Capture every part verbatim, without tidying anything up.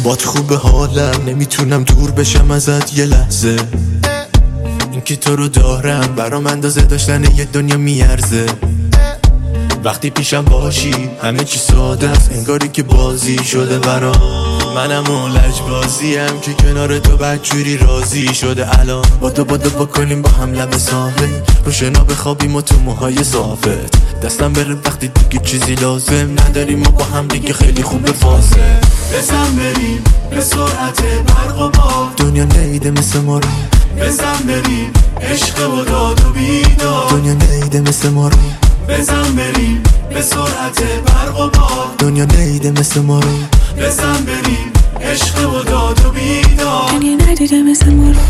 بات خوب حالم، نمیتونم دور بشم ازت یه لحظه. این که تو رو دارم برام اندازه داشتن یه دنیا میارزه. وقتی پیشم باشی همه چی ساده است، انگاری که بازی شده برام. منم اون لجبازیم که کنار تو بدجوری راضی شده. الان بادو بادو بکنیم با هم لب ساحل، رو شنا بخوابیم و تو موهای صافت دستم بره وقتی دیگه چیزی لازم نداریم و با هم دیگه خیلی خوبه فاصله. بزن بریم به سرعت برق و باد، دنیا نیده مثل ما رو. بزن بریم عشق و داد و بیداد، دنیا نیده مثل ما رو. بزن بریم به سرعت برق و باد، دنیا نیده مثل ما رو. بزن بریم عشق و داد و بیداد، دنیا ندیده مثل ما رو.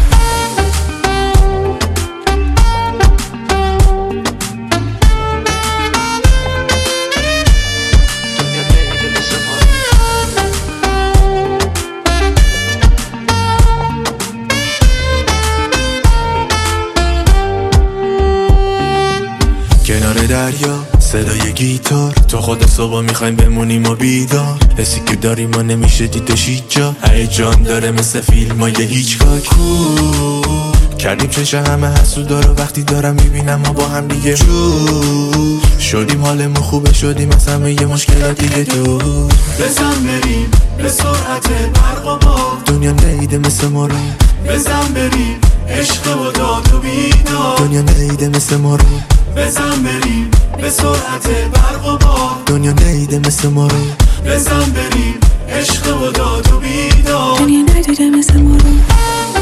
کنار دریا صدای گیتار، تو خود صبح میخوایم بمونیم و بیدار. حسی که داریم ما نمیشه دیدش هیچ جا، هیجان داره مثل فیلم های هیچکاک. کردیم چشه همه حسودا رو، وقتی دارم میبینم ما با هم دیگه جور شدیم، حالمون خوبه شدیم از همه یه مشکلات دیگه دور. بزن بریم به سرعت برق و باد، دنیا نیده مثل ما رو. بزن بریم عشق و داد و بیداد، دنیا نیده مثل ما رو. بزن بریم به سرعت برق و باد، دنیا نیده مثل ما رو. بزن بریم عشق و داد و بیداد، دنیا ندیده مثل ما رو.